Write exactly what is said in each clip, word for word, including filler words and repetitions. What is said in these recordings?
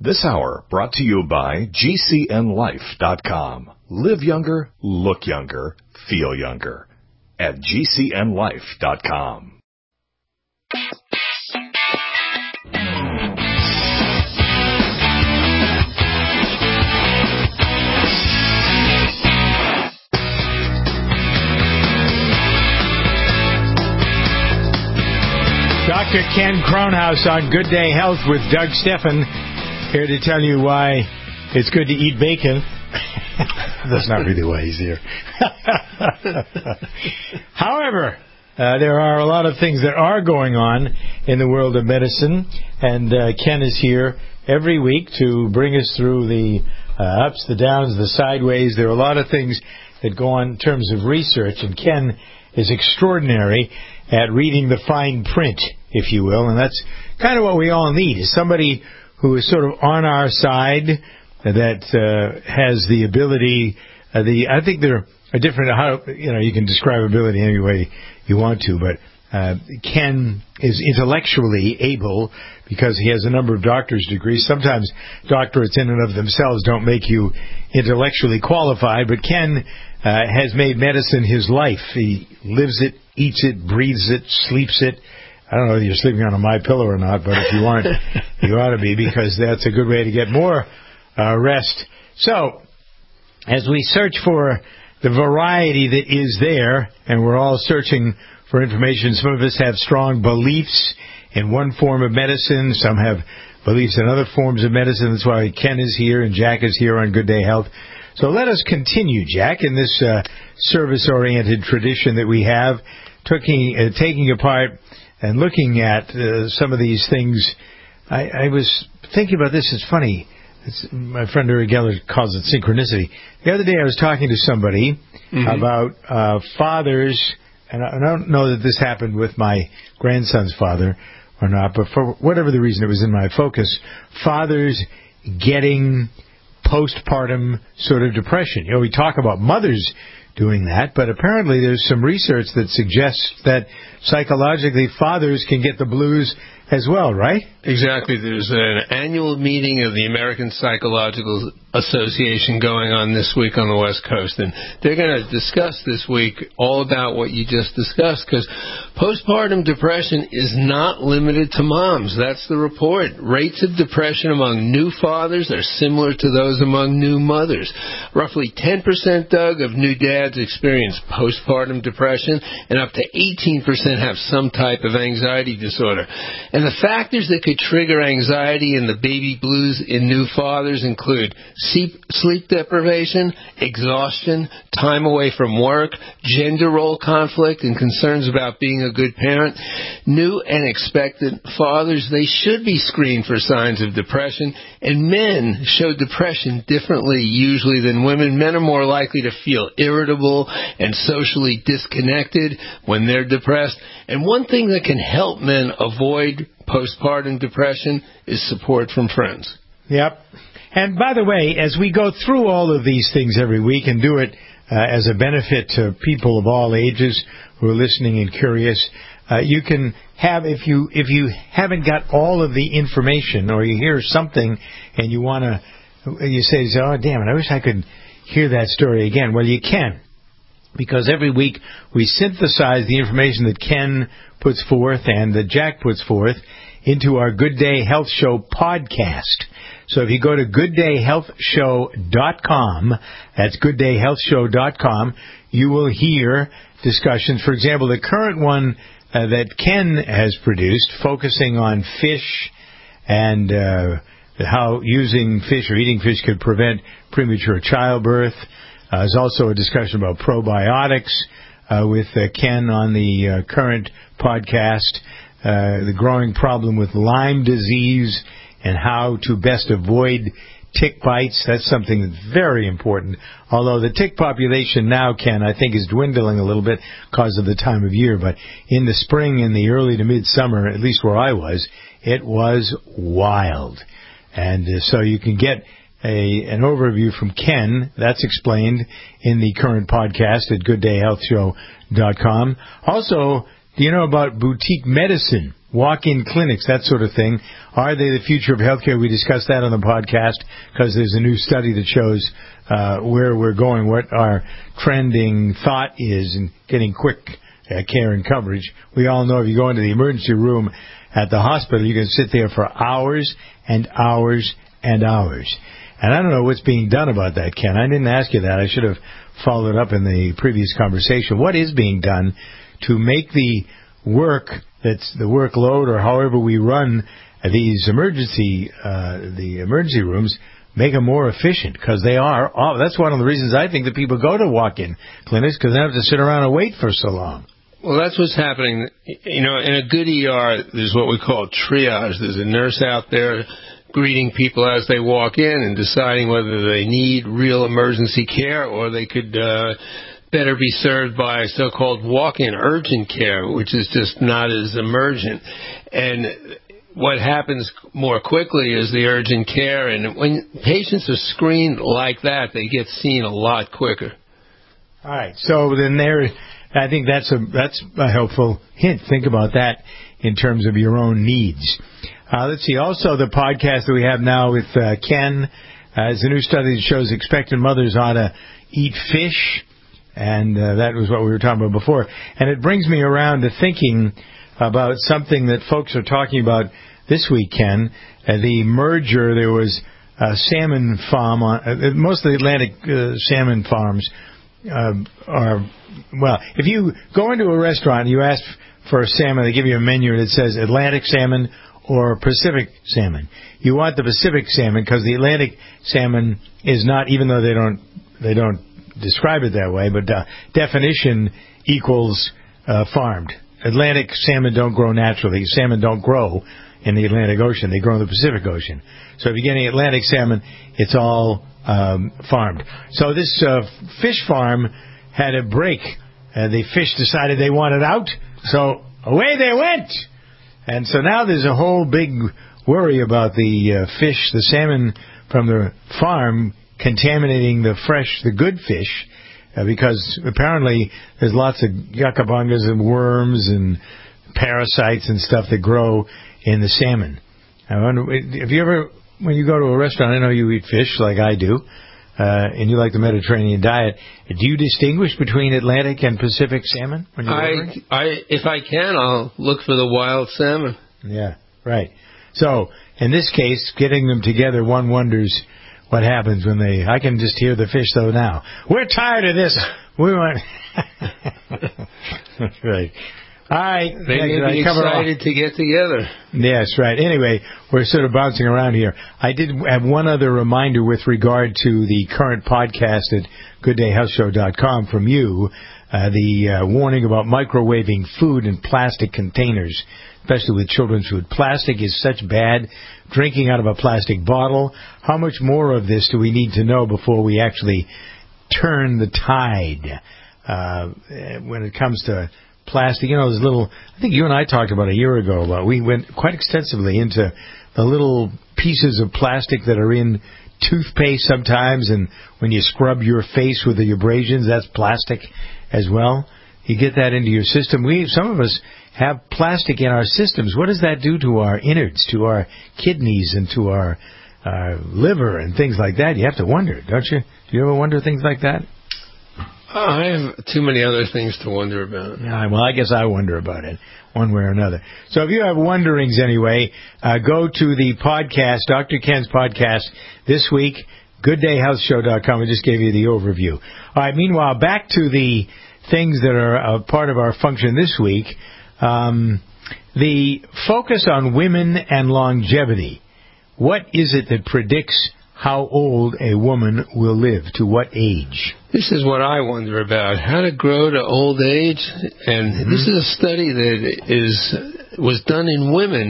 This hour brought to you by G C N life dot com. Live younger, look younger, feel younger. At G C N life dot com. Doctor Ken Kronhaus on Good Day Health with Doug Steffen, here to tell you why it's good to eat bacon. That's not really why he's here. However, uh, there are a lot of things that are going on in the world of medicine, and uh, Ken is here every week to bring us through the uh, ups, the downs, the sideways. There are a lot of things that go on in terms of research, and Ken is extraordinary at reading the fine print, if you will, and that's kind of what we all need, is somebody who is sort of on our side that uh, has the ability, uh, the I think there are different, how you know, you can describe ability any way you want to, but uh, Ken is intellectually able because he has a number of doctor's degrees. Sometimes doctorates in and of themselves don't make you intellectually qualified, but Ken uh, has made medicine his life. He lives it, eats it, breathes it, sleeps it. I don't know if you're sleeping on a My Pillow or not, but if you aren't, you ought to be, because that's a good way to get more uh, rest. So, as we search for the variety that is there, and we're all searching for information, some of us have strong beliefs in one form of medicine, some have beliefs in other forms of medicine. That's why Ken is here and Jack is here on Good Day Health. So let us continue, Jack, in this uh, service-oriented tradition that we have, taking, uh, taking apart and looking at uh, some of these things. I, I was thinking about this. It's funny. It's, my friend Uri Geller calls it synchronicity. The other day I was talking to somebody mm-hmm. about uh, fathers, and I, and I don't know that this happened with my grandson's father or not, but for whatever the reason it was in my focus, fathers getting postpartum sort of depression. You know, we talk about mothers doing that, but apparently there's some research that suggests that psychologically fathers can get the blues as well, right? Exactly. There's an annual meeting of the American Psychological Association going on this week on the West Coast, and they're going to discuss this week all about what you just discussed, because postpartum depression is not limited to moms. That's the report. Rates of depression among new fathers are similar to those among new mothers. Roughly ten percent, Doug, of new dads experience postpartum depression, and up to eighteen percent have some type of anxiety disorder. And the factors that could trigger anxiety and the baby blues in new fathers include sleep deprivation, exhaustion, time away from work, gender role conflict, and concerns about being a good parent. New and expectant fathers, they should be screened for signs of depression, and men show depression differently usually than women. Men are more likely to feel irritable and socially disconnected when they're depressed. And one thing that can help men avoid postpartum depression is support from friends. Yep. And by the way, as we go through all of these things every week and do it uh, as a benefit to people of all ages who are listening and curious, uh, you can have, if you if you haven't got all of the information, or you hear something and you want to, you say, oh, damn it, I wish I could hear that story again. Well, you can, because every week we synthesize the information that Ken puts forth and that Jack puts forth into our Good Day Health Show podcast. So if you go to good day health show dot com, that's good day health show dot com, you will hear discussions. For example, the current one uh, that Ken has produced, focusing on fish and uh, how using fish or eating fish could prevent premature childbirth. Uh, there's also a discussion about probiotics uh, with uh, Ken on the uh, current podcast, uh, the growing problem with Lyme disease and how to best avoid tick bites. That's something that's very important. Although the tick population now, Ken, I think is dwindling a little bit because of the time of year. But in the spring and the early to midsummer, at least where I was, it was wild. And uh, so you can get a, an overview from Ken. That's explained in the current podcast at good day health show dot com. Also, do you know about boutique medicine walk-in clinics, that sort of thing. Are they the future of healthcare? We discussed that on the podcast because there's a new study that shows uh, where we're going, what our trending thought is in getting quick uh, care and coverage. We all know if you go into the emergency room at the hospital, you can sit there for hours and hours and hours. And I don't know what's being done about that, Ken. I didn't ask you that. I should have followed up in the previous conversation. What is being done to make the work, that's the workload or however we run these emergency, uh, the emergency rooms, make them more efficient? Because they are, oh, that's one of the reasons I think that people go to walk-in clinics, because they don't have to sit around and wait for so long. Well, that's what's happening. You know, in a good E R, there's what we call triage. There's a nurse out there greeting people as they walk in and deciding whether they need real emergency care or they could uh, better be served by so-called walk-in urgent care, which is just not as emergent. And what happens more quickly is the urgent care, and when patients are screened like that, they get seen a lot quicker. All right, so then there, I think that's a that's a helpful hint. Think about that in terms of your own needs. Uh, let's see. Also, the podcast that we have now with uh, Ken uh, is a new study that shows expectant mothers ought to eat fish, and uh, that was what we were talking about before. And it brings me around to thinking about something that folks are talking about this week, Ken. Uh, the merger, there was a salmon farm, on, uh, most of the Atlantic uh, salmon farms uh, are, well, if you go into a restaurant and you ask for a salmon, they give you a menu that says Atlantic salmon or Pacific salmon. You want the Pacific salmon because the Atlantic salmon is not, even though they don't they don't describe it that way, but uh, definition equals uh, farmed. Atlantic salmon don't grow naturally. Salmon don't grow in the Atlantic Ocean. They grow in the Pacific Ocean. So if you're getting Atlantic salmon, it's all um, farmed. So this uh, fish farm had a break. Uh, the fish decided they wanted out, so away they went. And so now there's a whole big worry about the uh, fish, the salmon from the farm contaminating the fresh, the good fish, uh, because apparently there's lots of yuccabungas and worms and parasites and stuff that grow in the salmon. I wonder, if you ever, when you go to a restaurant, I know you eat fish like I do, uh, and you like the Mediterranean diet, do you distinguish between Atlantic and Pacific salmon when you're ordering? I, I, if I can, I'll look for the wild salmon. Yeah, right. So, in this case, getting them together, one wonders what happens when they... I can just hear the fish, though, now. We're tired of this. We want... Right. All right. They may be excited to get together. Yes, right. Anyway, we're sort of bouncing around here. I did have one other reminder with regard to the current podcast at good day health show dot com from you, uh, the uh, warning about microwaving food in plastic containers, especially with children's food. Plastic is such bad. Drinking out of a plastic bottle. How much more of this do we need to know before we actually turn the tide uh, when it comes to plastic? You know, those little, I think you and I talked about a year ago about, we went quite extensively into the little pieces of plastic that are in toothpaste sometimes, and when you scrub your face with the abrasions, that's plastic as well. You get that into your system. We, some of us have plastic in our systems. What does that do to our innards, to our kidneys, and to our, our liver and things like that? You have to wonder, don't you? Do you ever wonder things like that? I have too many other things to wonder about. Yeah, well, I guess I wonder about it one way or another. So if you have wonderings anyway, uh, go to the podcast, Doctor Ken's podcast this week, good day health show dot com. I just gave you the overview. All right, meanwhile, back to the things that are a part of our function this week. Um, the focus on women and longevity. What is it that predicts how old a woman will live, to what age? This is what I wonder about, how to grow to old age. And mm-hmm. This is a study that is was done in women,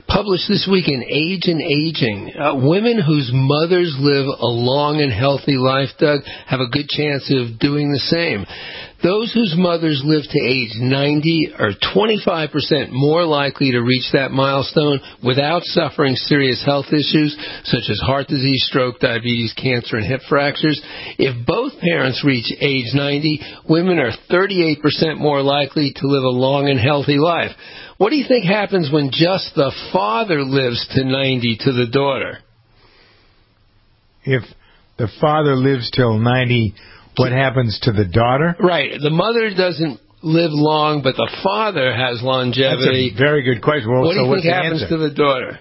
Published this week in Age and Aging, uh, women whose mothers live a long and healthy life, Doug, have a good chance of doing the same. Those whose mothers live to age ninety are twenty-five percent more likely to reach that milestone without suffering serious health issues such as heart disease, stroke, diabetes, cancer, and hip fractures. If both parents reach age ninety, women are thirty-eight percent more likely to live a long and healthy life. What do you think happens when just the father lives to ninety to the daughter? If the father lives till ninety, what happens to the daughter? Right. The mother doesn't live long, but the father has longevity. That's a very good question. Well, what do so you think what's happens the to the daughter?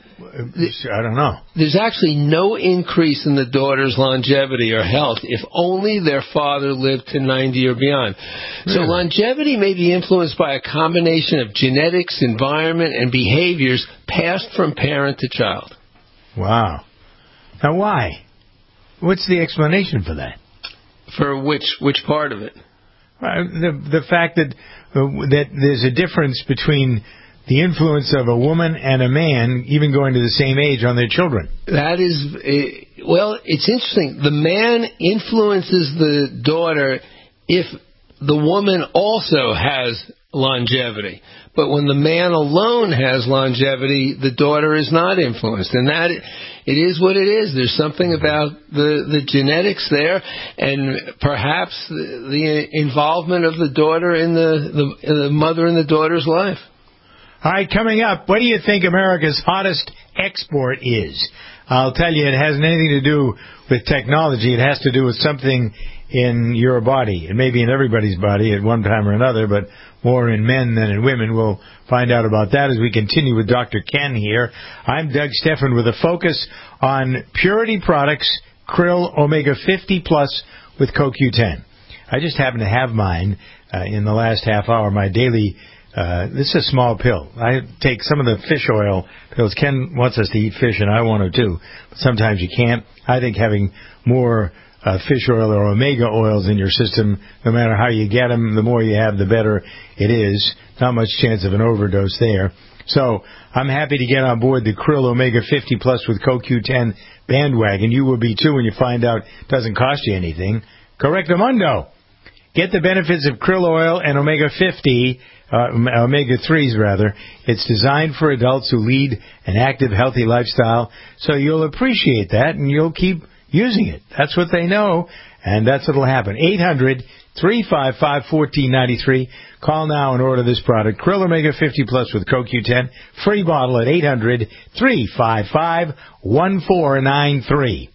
I don't know. There's actually no increase in the daughter's longevity or health if only their father lived to ninety or beyond. Really? So longevity may be influenced by a combination of genetics, environment, and behaviors passed from parent to child. Wow. Now why? What's the explanation for that? For which which part of it? Uh, the the fact that uh, that there's a difference between the influence of a woman and a man, even going to the same age, on their children. That is, uh, well, it's interesting. The man influences the daughter if the woman also has longevity. But when the man alone has longevity, the daughter is not influenced. And that, it is what it is. There's something about the, the genetics there, and perhaps the, the involvement of the daughter in the, the, the mother in the daughter's life. All right, coming up, what do you think America's hottest export is? I'll tell you, it hasn't anything to do with technology. It has to do with something in your body. It may be in everybody's body at one time or another, but more in men than in women. We'll find out about that as we continue with Doctor Ken here. I'm Doug Stephan with a focus on Purity Products Krill Omega fifty Plus with C O Q ten. I just happen to have mine uh, in the last half hour, my daily Uh, this is a small pill. I take some of the fish oil pills. Ken wants us to eat fish, and I want to too. But sometimes you can't. I think having more uh, fish oil or omega oils in your system, no matter how you get them, the more you have, the better it is. Not much chance of an overdose there. So I'm happy to get on board the Krill Omega fifty Plus with C O Q ten bandwagon. You will be too when you find out it doesn't cost you anything. Correctamundo. Get the benefits of krill oil and omega fifty, uh, omega threes rather. It's designed for adults who lead an active, healthy lifestyle, so you'll appreciate that and you'll keep using it. That's what they know, and that's what'll happen. eight hundred, three five five, one four nine three. Call now and order this product, Krill Omega fifty Plus with C O Q ten. Free bottle at eight hundred, three five five, one four nine three.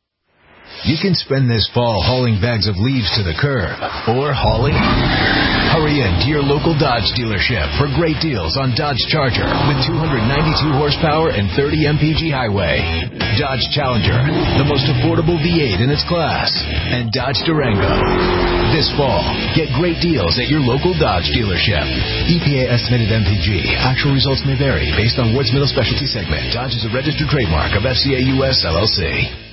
You can spend this fall hauling bags of leaves to the curb or hauling. Hurry in to your local Dodge dealership for great deals on Dodge Charger with two hundred ninety-two horsepower and thirty M P G highway, Dodge Challenger, the most affordable V eight in its class, and Dodge Durango. This fall, get great deals at your local Dodge dealership. E P A estimated M P G. Actual results may vary based on Ward's Middle Specialty segment. Dodge is a registered trademark of F C A U S L L C.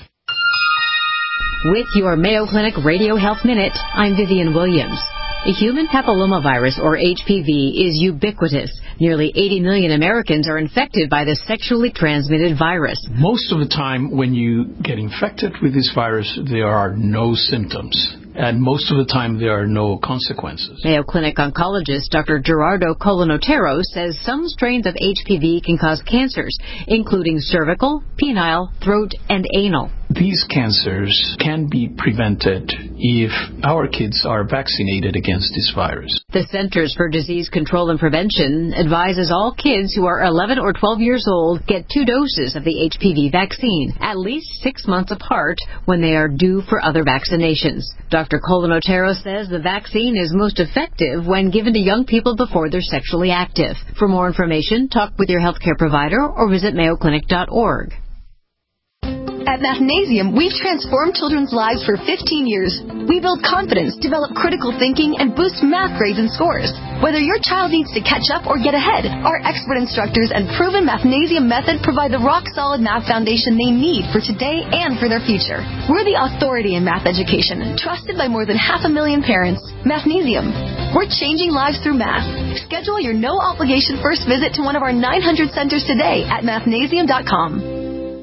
With your Mayo Clinic Radio Health Minute, I'm Vivian Williams. Human papillomavirus, or H P V, is ubiquitous. Nearly eighty million Americans are infected by the sexually transmitted virus. Most of the time when you get infected with this virus, there are no symptoms. And most of the time, there are no consequences. Mayo Clinic oncologist Doctor Gerardo Colonotero says some strains of H P V can cause cancers, including cervical, penile, throat, and anal. These cancers can be prevented if our kids are vaccinated against this virus. The Centers for Disease Control and Prevention advises all kids who are eleven or twelve years old get two doses of the H P V vaccine, at least six months apart when they are due for other vaccinations. Doctor Colonotero says the vaccine is most effective when given to young people before they're sexually active. For more information, talk with your healthcare provider or visit mayo clinic dot org. At Mathnasium, we've transformed children's lives for fifteen years. We build confidence, develop critical thinking, and boost math grades and scores. Whether your child needs to catch up or get ahead, our expert instructors and proven Mathnasium method provide the rock-solid math foundation they need for today and for their future. We're the authority in math education, trusted by more than half a million parents. Mathnasium. We're changing lives through math. Schedule your no-obligation first visit to one of our nine hundred centers today at mathnasium dot com.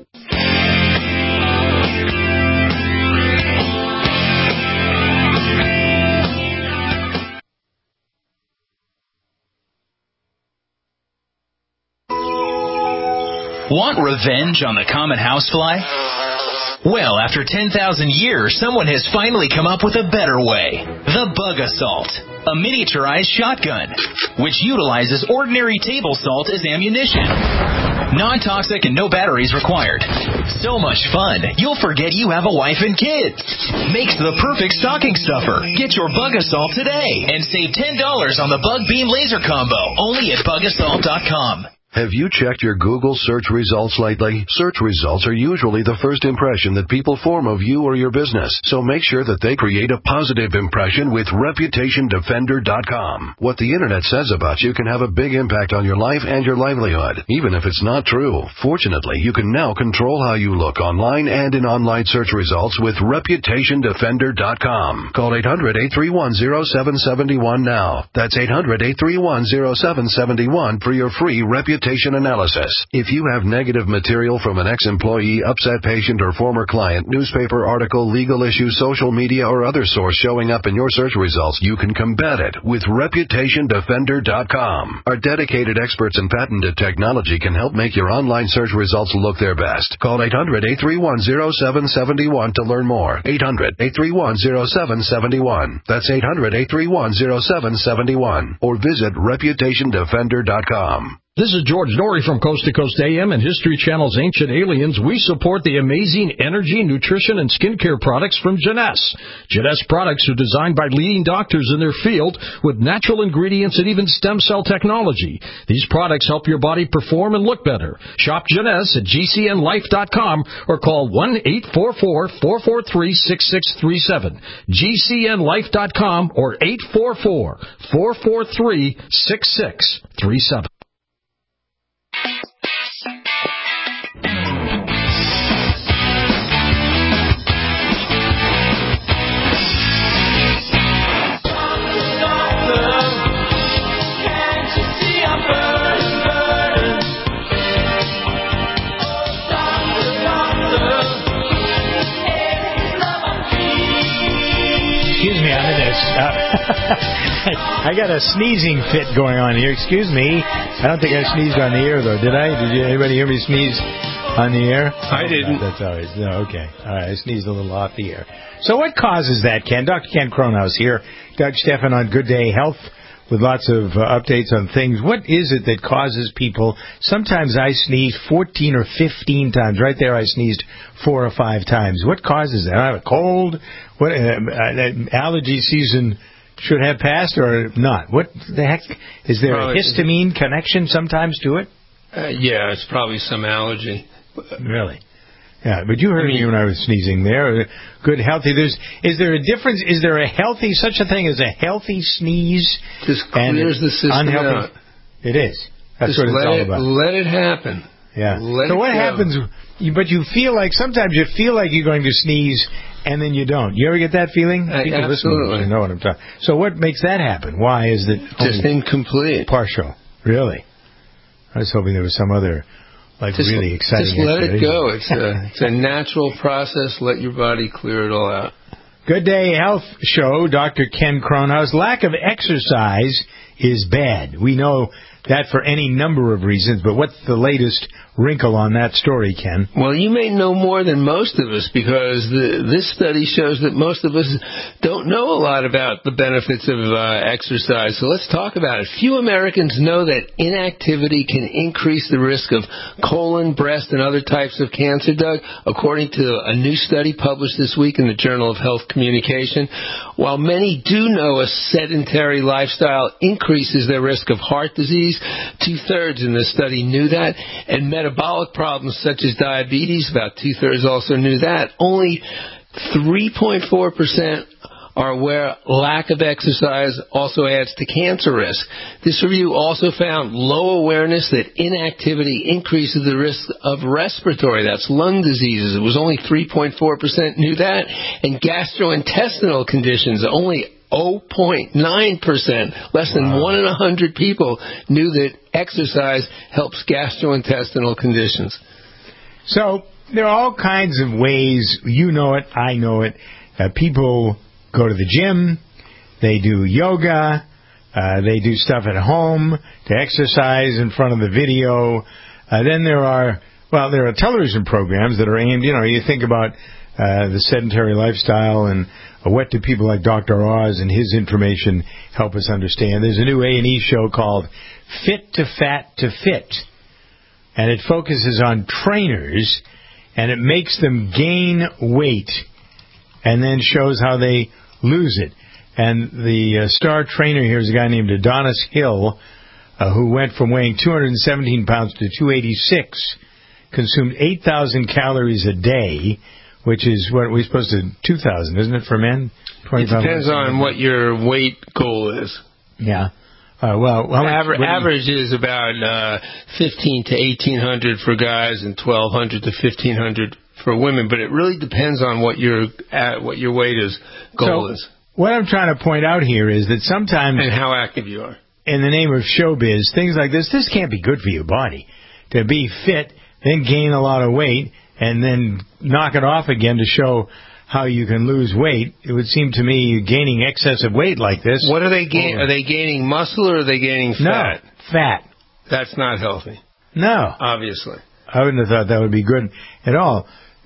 Want revenge on the common housefly? Well, after ten thousand years, someone has finally come up with a better way. The Bug Assault, a miniaturized shotgun, which utilizes ordinary table salt as ammunition. Non-toxic and no batteries required. So much fun, you'll forget you have a wife and kids. Makes the perfect stocking stuffer. Get your Bug Assault today and save ten dollars on the Bug Beam Laser Combo, only at bug assault dot com. Have you checked your Google search results lately? Search results are usually the first impression that people form of you or your business, so make sure that they create a positive impression with reputation defender dot com. What the Internet says about you can have a big impact on your life and your livelihood, even if it's not true. Fortunately, you can now control how you look online and in online search results with reputation defender dot com. Call eight hundred, eight three one, zero seven seven one now. That's eight hundred, eight three one, zero seven seven one for your free reputation analysis. If you have negative material from an ex-employee, upset patient, or former client, newspaper article, legal issue, social media, or other source showing up in your search results, you can combat it with reputation defender dot com. Our dedicated experts in patented technology can help make your online search results look their best. Call eight hundred, eight three one, zero seven seven one to learn more. eight hundred, eight three one, zero seven seven one. That's eight hundred, eight three one, zero seven seven one. Or visit reputation defender dot com. This is George Norrie from Coast to Coast A M and History Channel's Ancient Aliens. We support the amazing energy, nutrition, and skincare products from Jeunesse. Jeunesse products are designed by leading doctors in their field with natural ingredients and even stem cell technology. These products help your body perform and look better. Shop Jeunesse at G C N life dot com or call one eight four four, four four three, six six three seven. G C N life dot com or eight four four, four four three, six six three seven. Excuse me, I'm in this. Uh, I got a sneezing fit going on here. Excuse me. I don't think I sneezed on the air, though. Did I? Did you, anybody hear me sneeze on the air? I didn't. That's all right. No, okay. All right. I sneezed a little off the air. So what causes that, Ken? Doctor Ken Kronhaus here. Doug Stephan on Good Day Health with lots of uh, updates on things. What is it that causes people? Sometimes I sneeze fourteen or fifteen times. Right there I sneezed four or five times. What causes that? I have a cold. What uh, uh, allergy season should have passed or not? What the heck? Is there probably a histamine connection sometimes to it? Uh, yeah, it's probably some allergy. Really? Yeah, but you heard I mean, me when I was sneezing there. Good, healthy. There's, is there a difference? Is there a healthy, such a thing as a healthy sneeze? Just clears the system unhealthy? Out. It is. That's Just what it's let all it, about. Let it happen. Yeah. Let so it what go. happens, but you feel like, sometimes you feel like you're going to sneeze and then you don't. You ever get that feeling? Uh, absolutely. You know what I'm talking. So what makes that happen? Why is it just incomplete? Partial. Really? I was hoping there was some other... Like just, really exciting. Just let it go. It's a, it's a natural process. Let your body clear it all out. Good Day Health Show, Doctor Ken Kronhaus. Lack of exercise is bad. We know that for any number of reasons, but what's the latest wrinkle on that story, Ken? Well, you may know more than most of us because the, this study shows that most of us don't know a lot about the benefits of uh, exercise. So let's talk about it. Few Americans know that inactivity can increase the risk of colon, breast, and other types of cancer, Doug, according to a new study published this week in the Journal of Health Communication. While many do know a sedentary lifestyle increases their risk of heart disease, two-thirds in the study knew that, and metabolic problems such as diabetes, about two-thirds also knew that. Only three point four percent are aware lack of exercise also adds to cancer risk. This review also found low awareness that inactivity increases the risk of respiratory, that's lung diseases. It was only three point four percent knew that. And gastrointestinal conditions, only zero point nine percent. Less than Wow. one in a hundred people knew that exercise helps gastrointestinal conditions. So there are all kinds of ways. You know it. I know it. Uh, people go to the gym. They do yoga. Uh, they do stuff at home to exercise in front of the video. Uh, then there are, well, there are television programs that are aimed, you know, you think about uh, the sedentary lifestyle and uh, what do people like Doctor Oz and his information help us understand. There's a new A and E show called Fit to Fat to Fit, and it focuses on trainers, and it makes them gain weight and then shows how they lose it. And the uh, star trainer here is a guy named Adonis Hill, uh, who went from weighing two hundred seventeen pounds to two eighty-six, consumed eight thousand calories a day, which is what we're supposed to, two thousand, isn't it, for men? It depends on what your weight goal is. Yeah. Uh, well, well Aver- you, average is about uh, fifteen to eighteen hundred for guys and twelve hundred to fifteen hundred for women, but it really depends on what your uh, what your weight is goal so, is. What I'm trying to point out here is that sometimes, and how active you are, in the name of showbiz, things like this, this can't be good for your body. To be fit, then gain a lot of weight, and then knock it off again to show how you can lose weight. It would seem to me gaining excessive weight like this. What are they gaining? Are they gaining muscle or are they gaining fat? No, fat. That's not healthy. No. Obviously. I wouldn't have thought that would be good at all.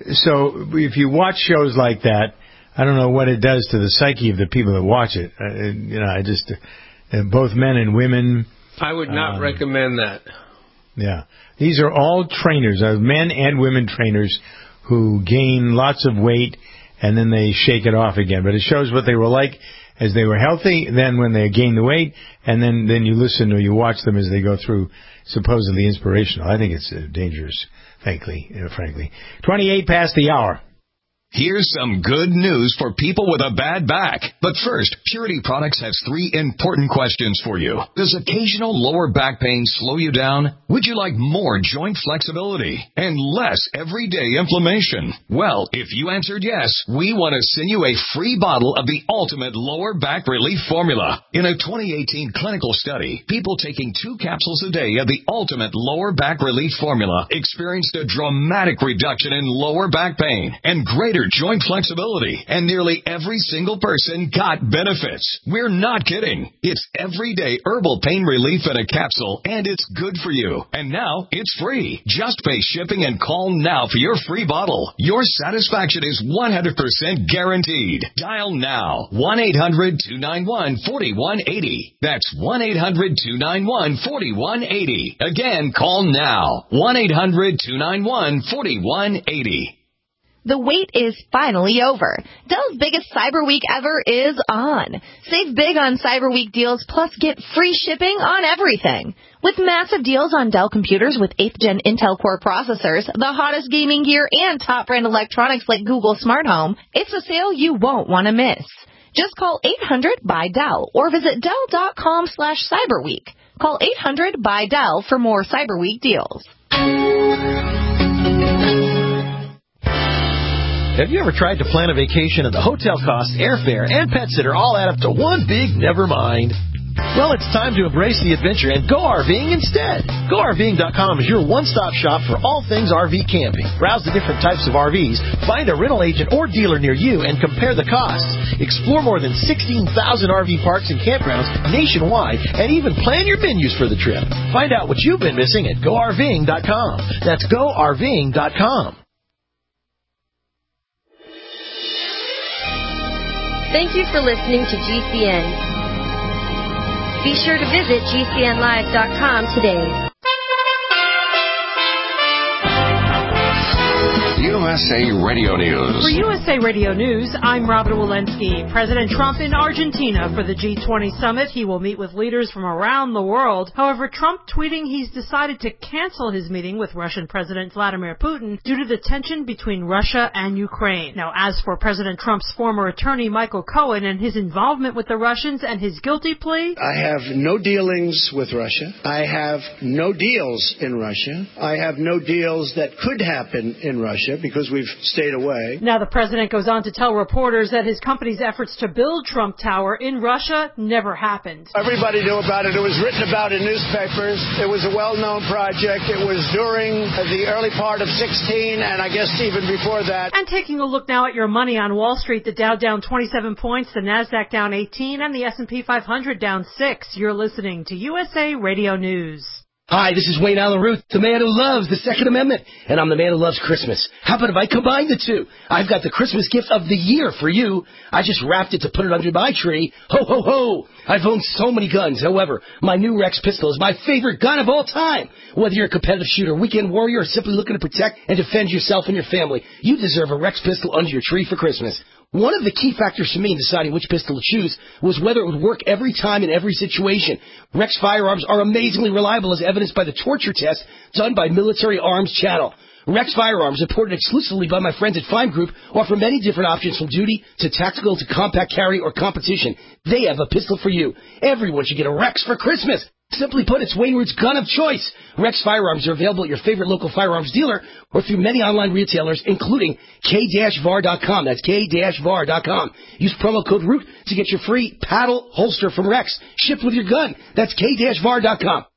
So if you watch shows like that, I don't know what it does to the psyche of the people that watch it. Uh, you know, I just, uh, both men and women. I would not um, recommend that. Yeah. These are all trainers, uh, men and women trainers, who gain lots of weight and then they shake it off again. But it shows what they were like as they were healthy, then when they gain the weight, and then, then you listen or you watch them as they go through supposedly inspirational. I think it's uh, dangerous, frankly, you know, frankly. twenty-eight past the hour. Here's some good news for people with a bad back. But first, Purity Products has three important questions for you. Does occasional lower back pain slow you down? Would you like more joint flexibility and less everyday inflammation? Well, if you answered yes, we want to send you a free bottle of the Ultimate Lower Back Relief Formula. In a twenty eighteen clinical study, people taking two capsules a day of the Ultimate Lower Back Relief Formula experienced a dramatic reduction in lower back pain and greater joint flexibility, and nearly every single person got benefits. We're not kidding. It's everyday herbal pain relief in a capsule, and it's good for you. And now it's free. Just pay shipping and call now for your free bottle. Your satisfaction is one hundred percent guaranteed. Dial now. one eight hundred two nine one four one eight zero. That's one eight hundred two nine one four one eight zero. Again, call now. one eight hundred two nine one four one eight zero. The wait is finally over. Dell's biggest Cyber Week ever is on. Save big on Cyber Week deals, plus get free shipping on everything. With massive deals on Dell computers with eighth gen Intel Core processors, the hottest gaming gear, and top-brand electronics like Google Smart Home, it's a sale you won't want to miss. Just call eight hundred by Dell or visit Dell.com slash Cyberweek. Call eight hundred by Dell for more Cyber Week deals. Have you ever tried to plan a vacation and the hotel costs, airfare, and pet sitter all add up to one big never mind? Well, it's time to embrace the adventure and go RVing instead. Go R V ing dot com is your one-stop shop for all things R V camping. Browse the different types of R Vs, find a rental agent or dealer near you, and compare the costs. Explore more than sixteen thousand R V parks and campgrounds nationwide, and even plan your menus for the trip. Find out what you've been missing at go R V ing dot com. That's go R V ing dot com. Thank you for listening to G C N. Be sure to visit G C N live dot com today. U S A Radio News. For U S A Radio News, I'm Robin Walensky. President Trump in Argentina for the G twenty summit. He will meet with leaders from around the world. However, Trump tweeting he's decided to cancel his meeting with Russian President Vladimir Putin due to the tension between Russia and Ukraine. Now, as for President Trump's former attorney Michael Cohen and his involvement with the Russians and his guilty plea, I have no dealings with Russia. I have no deals in Russia. I have no deals that could happen in Russia because because we've stayed away. Now the president goes on to tell reporters that his company's efforts to build Trump Tower in Russia never happened. Everybody knew about it. It was written about in newspapers. It was a well-known project. It was during the early part of sixteen, and I guess even before that. And taking a look now at your money on Wall Street, the Dow down twenty-seven points, the NASDAQ down eighteen, and the S and P five hundred down six. You're listening to U S A Radio News. Hi, this is Wayne Allen Ruth, the man who loves the Second Amendment, and I'm the man who loves Christmas. How about if I combine the two? I've got the Christmas gift of the year for you. I just wrapped it to put it under my tree. Ho, ho, ho! I've owned so many guns. However, my new Rex pistol is my favorite gun of all time. Whether you're a competitive shooter, weekend warrior, or simply looking to protect and defend yourself and your family, you deserve a Rex pistol under your tree for Christmas. One of the key factors for me in deciding which pistol to choose was whether it would work every time in every situation. Rex firearms are amazingly reliable, as evidenced by the torture test done by Military Arms Channel. Rex firearms, supported exclusively by my friends at Fine Group, offer many different options from duty to tactical to compact carry or competition. They have a pistol for you. Everyone should get a Rex for Christmas. Simply put, it's Wayne Root's gun of choice. Rex firearms are available at your favorite local firearms dealer or through many online retailers, including K V A R dot com. That's K V A R dot com. Use promo code ROOT to get your free paddle holster from Rex, shipped with your gun. That's K V A R dot com.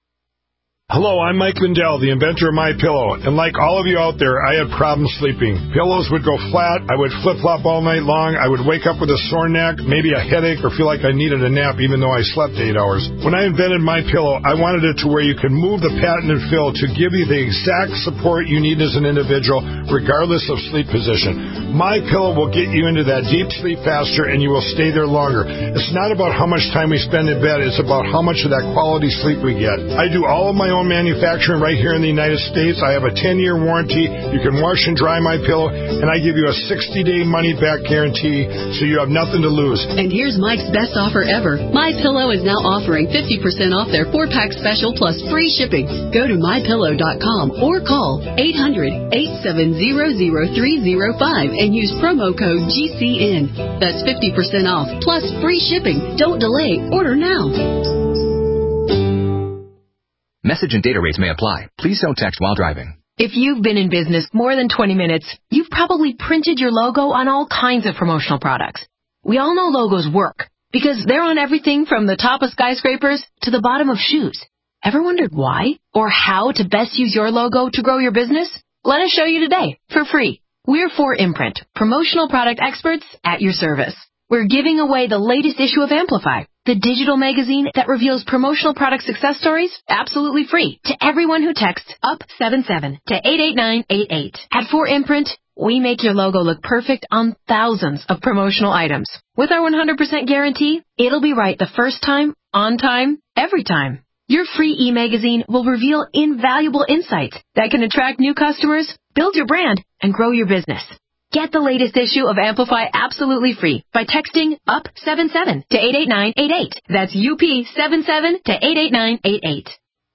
Hello, I'm Mike Lindell, the inventor of MyPillow, and like all of you out there, I had problems sleeping. Pillows would go flat, I would flip-flop all night long, I would wake up with a sore neck, maybe a headache, or feel like I needed a nap even though I slept eight hours. When I invented MyPillow, I wanted it to where you can move the patented fill to give you the exact support you need as an individual, regardless of sleep position. MyPillow will get you into that deep sleep faster, and you will stay there longer. It's not about how much time we spend in bed, it's about how much of that quality sleep we get. I do all of my own manufacturing right here in the United States. I have a ten-year warranty. You can wash and dry my pillow, and I give you a sixty-day money-back guarantee, so you have nothing to lose. And here's Mike's best offer ever. MyPillow is now offering fifty percent off their four-pack special plus free shipping. Go to my pillow dot com or call eight hundred, eight seven zero, zero three zero five and use promo code G C N. That's fifty percent off plus free shipping. Don't delay. Order now. Message and data rates may apply. Please don't text while driving. If you've been in business more than twenty minutes, you've probably printed your logo on all kinds of promotional products. We all know logos work because they're on everything from the top of skyscrapers to the bottom of shoes. Ever wondered why or how to best use your logo to grow your business? Let us show you today for free. We're four Imprint, promotional product experts at your service. We're giving away the latest issue of Amplify, the digital magazine that reveals promotional product success stories absolutely free to everyone who texts up seven seven to eight eight nine eight eight. At four Imprint, we make your logo look perfect on thousands of promotional items. With our one hundred percent guarantee, it'll be right the first time, on time, every time. Your free e-magazine will reveal invaluable insights that can attract new customers, build your brand, and grow your business. Get the latest issue of Amplify absolutely free by texting up seven seven to eight eight nine eight eight. That's U P seven seven to eight eight nine eight eight.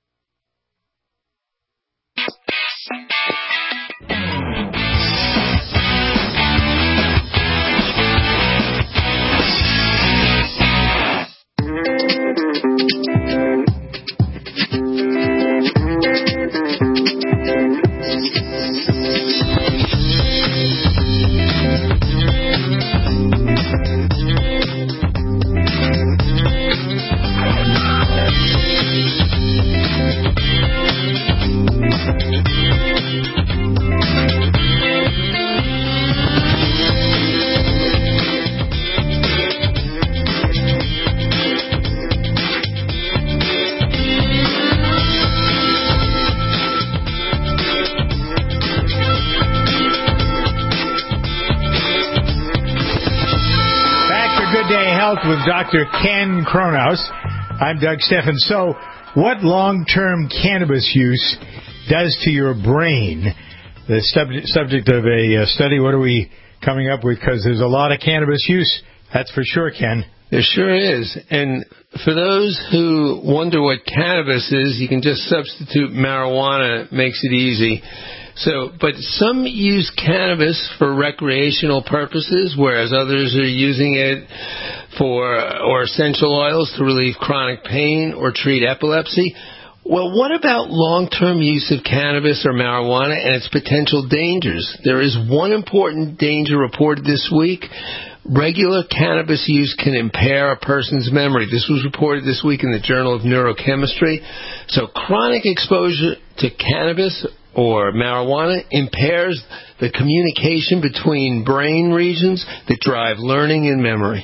With Doctor Ken Kronos. I'm Doug Steffen. So, what long-term cannabis use does to your brain? The sub- subject of a uh, study. What are we coming up with? Because there's a lot of cannabis use. That's for sure, Ken. There sure is. And for those who wonder what cannabis is, you can just substitute marijuana. It makes it easy. So, but some use cannabis for recreational purposes, whereas others are using it for or essential oils to relieve chronic pain or treat epilepsy. Well, what about long-term use of cannabis or marijuana and its potential dangers? There is one important danger reported this week. Regular cannabis use can impair a person's memory. This was reported this week in the Journal of Neurochemistry. So chronic exposure to cannabis or marijuana impairs the communication between brain regions that drive learning and memory.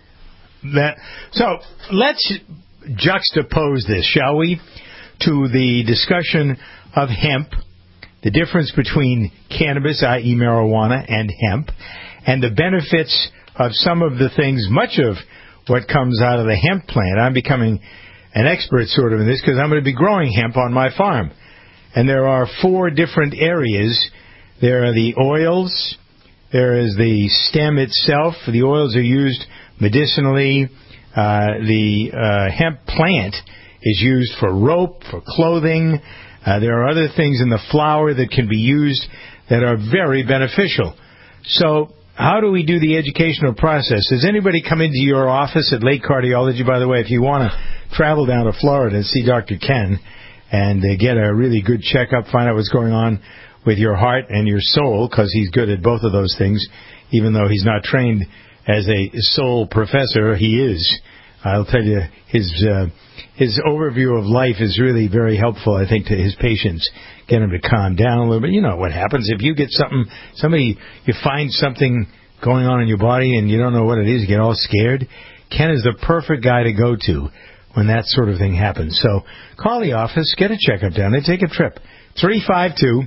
That, so let's juxtapose this, shall we, to the discussion of hemp, the difference between cannabis, that is marijuana, and hemp, and the benefits of some of the things, much of what comes out of the hemp plant. I'm becoming an expert sort of in this because I'm going to be growing hemp on my farm. And there are four different areas. There are the oils. There is the stem itself. The oils are used medicinally. Uh, the uh, hemp plant is used for rope, for clothing. Uh, there are other things in the flower that can be used that are very beneficial. So how do we do the educational process? Does anybody come into your office at Lake Cardiology? By the way, if you want to travel down to Florida and see Doctor Ken and uh, get a really good checkup, find out what's going on with your heart and your soul, because he's good at both of those things, even though he's not trained as a soul professor, he is. I'll tell you, his uh, his overview of life is really very helpful, I think, to his patients. Get him to calm down a little bit. You know what happens if you get something, somebody, you find something going on in your body and you don't know what it is, you get all scared. Ken is the perfect guy to go to when that sort of thing happens. So call the office, get a checkup down there, take a trip. three five two,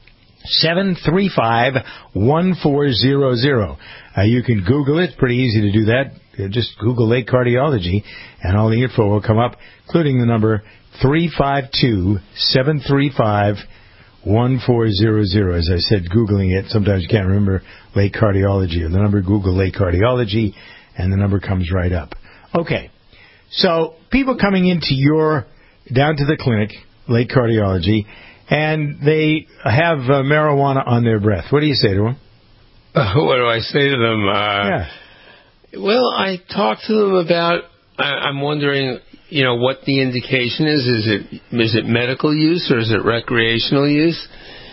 seven three five, one four zero zero. Uh, you can Google it. Pretty easy to do that. Just Google Lake Cardiology, and all the info will come up, including the number three five two, seven three five, one four zero zero. As I said, Googling it, sometimes you can't remember Lake Cardiology. Or the number, Google Lake Cardiology, and the number comes right up. Okay, so people coming into your, down to the clinic, Lake Cardiology, and they have uh, marijuana on their breath. What do you say to them? Uh, what do I say to them? Uh, yeah. Well, I talk to them about, I, I'm wondering, you know, what the indication is. Is it is it medical use or is it recreational use?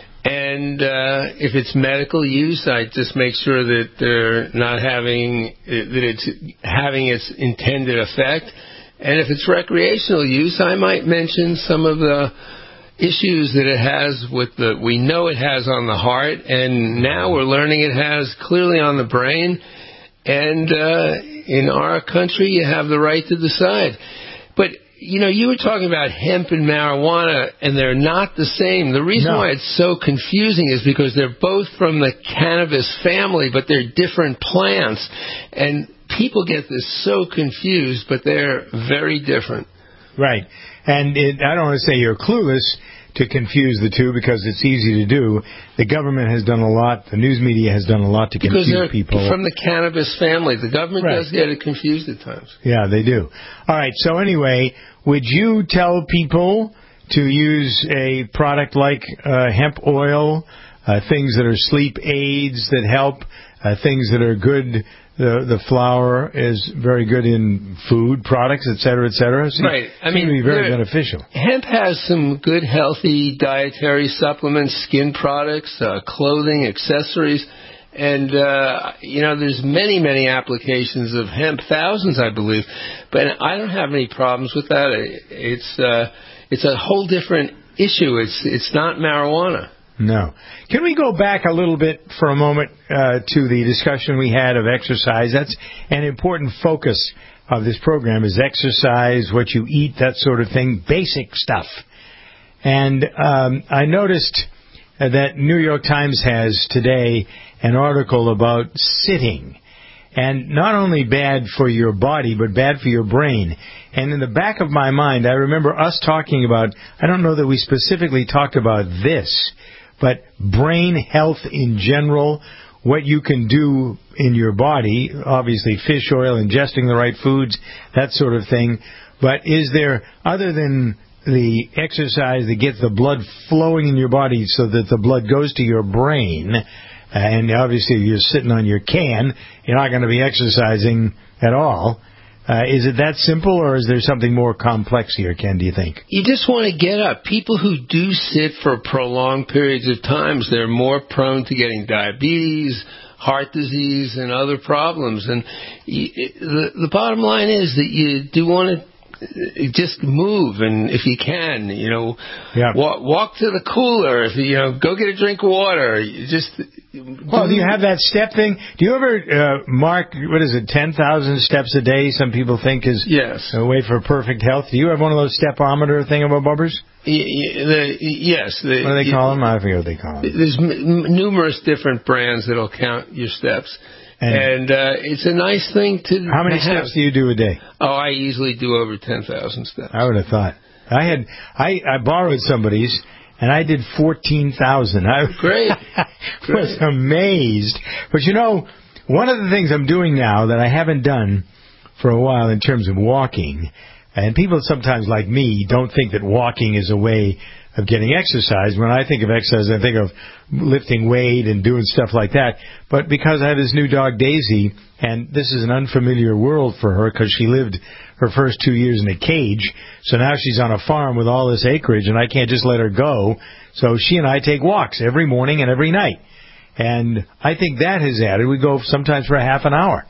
And uh, if it's medical use, I just make sure that they're not having, that it's having its intended effect. And if it's recreational use, I might mention some of the issues that it has with the, we know it has on the heart, and now we're learning it has clearly on the brain. And uh, in our country, you have the right to decide. But, you know, you were talking about hemp and marijuana, and they're not the same. The reason no. why it's so confusing is because they're both from the cannabis family, but they're different plants. And people get this so confused, but they're very different. Right. And it, I don't want to say you're clueless to confuse the two, because it's easy to do. The government has done a lot. The news media has done a lot to confuse because they're people. From the cannabis family. The government right. does get it confused at times. Yeah, they do. All right. So anyway, would you tell people to use a product like uh, hemp oil, uh, things that are sleep aids that help, uh, things that are good? The the flour is very good in food products, et cetera, et cetera. So right. I mean, to be very beneficial. Hemp has some good, healthy dietary supplements, skin products, uh, clothing, accessories, and uh, you know, there's many, many applications of hemp, thousands, I believe. But I don't have any problems with that. It's uh, it's a whole different issue. It's it's not marijuana. No. Can we go back a little bit for a moment uh, to the discussion we had of exercise? That's an important focus of this program, is exercise, what you eat, that sort of thing, basic stuff. And um, I noticed that New York Times has today an article about sitting. And not only bad for your body, but bad for your brain. And in the back of my mind, I remember us talking about, I don't know that we specifically talked about this, but brain health in general, what you can do in your body, obviously fish oil, ingesting the right foods, that sort of thing. But is there, other than the exercise that gets the blood flowing in your body so that the blood goes to your brain, and obviously you're sitting on your can, you're not going to be exercising at all. Uh, is it that simple, or is there something more complex here, Ken, do you think? You just want to get up. People who do sit for prolonged periods of times, they're more prone to getting diabetes, heart disease, and other problems. And you, the, the bottom line is that you do want to just move, and if you can, you know, yeah. walk, walk to the cooler. If you, you know, go get a drink of water. You just. Well, do you have that step thing? Do you ever uh, mark, what is it, ten thousand steps a day? Some people think is yes. a way for perfect health. Do you have one of those stepometer thingamabobbers? Y- y- the, yes. The, what do they call them? I forget what they call them. There's m- numerous different brands that'll count your steps. And, and uh, it's a nice thing to How many have. steps do you do a day? Oh, I easily do over ten thousand steps. I would have thought. I had I, I borrowed somebody's, and I did fourteen thousand. I Great. was Great. amazed. But, you know, one of the things I'm doing now that I haven't done for a while in terms of walking, and people sometimes like me don't think that walking is a way of getting exercise. When I think of exercise, I think of lifting weight and doing stuff like that. But because I have this new dog, Daisy, and this is an unfamiliar world for her because she lived her first two years in a cage, so now she's on a farm with all this acreage, and I can't just let her go. So she and I take walks every morning and every night. And I think that has added. We go sometimes for a half an hour.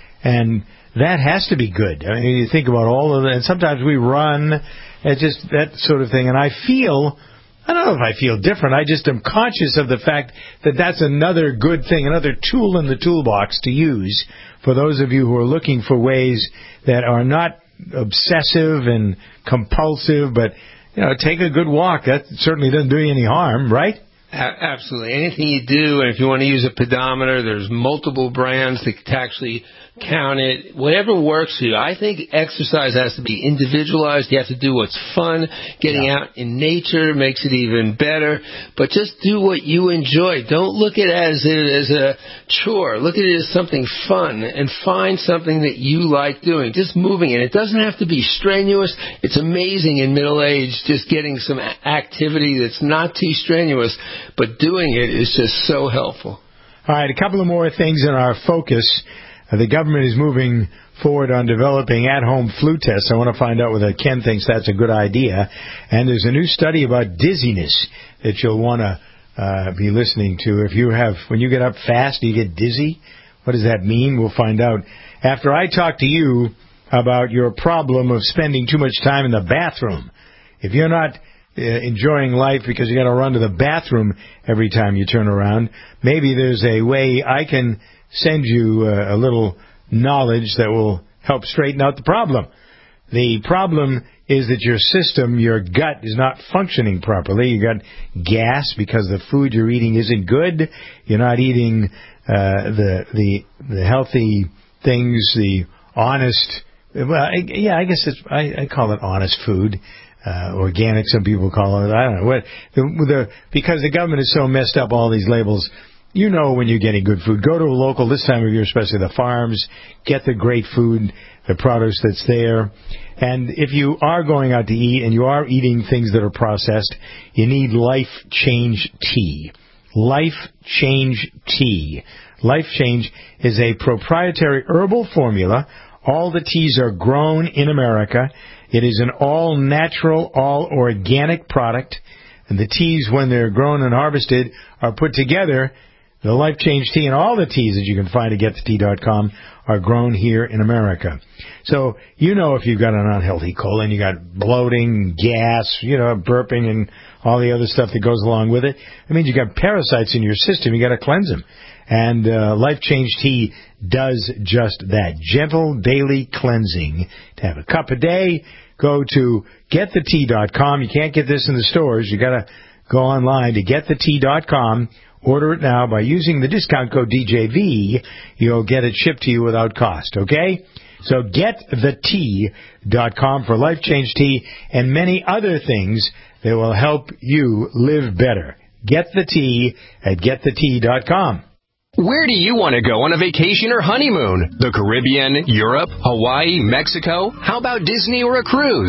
And that has to be good. I mean, you think about all of that. And sometimes we run, and just that sort of thing. And I feel, I don't know if I feel different. I just am conscious of the fact that that's another good thing, another tool in the toolbox to use for those of you who are looking for ways that are not obsessive and compulsive, but, you know, take a good walk. That certainly doesn't do you any harm, right? Absolutely. Anything you do, and if you want to use a pedometer, there's multiple brands that can actually count it. Whatever works for you. I think exercise has to be individualized. You have to do what's fun. Getting yeah. out in nature makes it even better. But just do what you enjoy. Don't look at it as a, as a chore. Look at it as something fun, and find something that you like doing. Just moving. And it doesn't have to be strenuous. It's amazing in middle age just getting some activity that's not too strenuous. But doing it is just so helpful. All right, a couple of more things in our focus. Uh, the government is moving forward on developing at-home flu tests. I want to find out whether Ken thinks that's a good idea. And there's a new study about dizziness that you'll want to uh, be listening to. If you have, when you get up fast, do you get dizzy? What does that mean? We'll find out after I talk to you about your problem of spending too much time in the bathroom. If you're not Uh, enjoying life because you got to run to the bathroom every time you turn around, maybe there's a way I can send you uh, a little knowledge that will help straighten out the problem. The problem is that your system, your gut, is not functioning properly. You got gas because the food you're eating isn't good. You're not eating uh, the the the healthy things, the honest. Well, I, yeah, I guess it's I, I call it honest food. Uh, organic, some people call it. I don't know what. The, the, because the government is so messed up, all these labels. You know when you're getting good food. Go to a local this time of year, especially the farms. Get the great food, the produce that's there. And if you are going out to eat and you are eating things that are processed, you need Life Change Tea. Life Change Tea. Life Change is a proprietary herbal formula. All the teas are grown in America. It is an all-natural, all-organic product. And the teas, when they're grown and harvested, are put together. The Life Change Tea and all the teas that you can find at get the tea dot com are grown here in America. So you know if you've got an unhealthy colon, you got bloating, gas, you know, burping, and all the other stuff that goes along with it. It means you got parasites in your system. You got to cleanse them. And uh, Life Change Tea does just that. Gentle daily cleansing. To have a cup a day, go to get the tea dot com. You can't get this in the stores. You got to go online to get the tea dot com. Order it now by using the discount code D J V. You'll get it shipped to you without cost, okay? So get the tea dot com for Life Change Tea and many other things that will help you live better. Get the tea at get the tea dot com. Where do you want to go on a vacation or honeymoon? The Caribbean, Europe, Hawaii, Mexico? How about Disney or a cruise?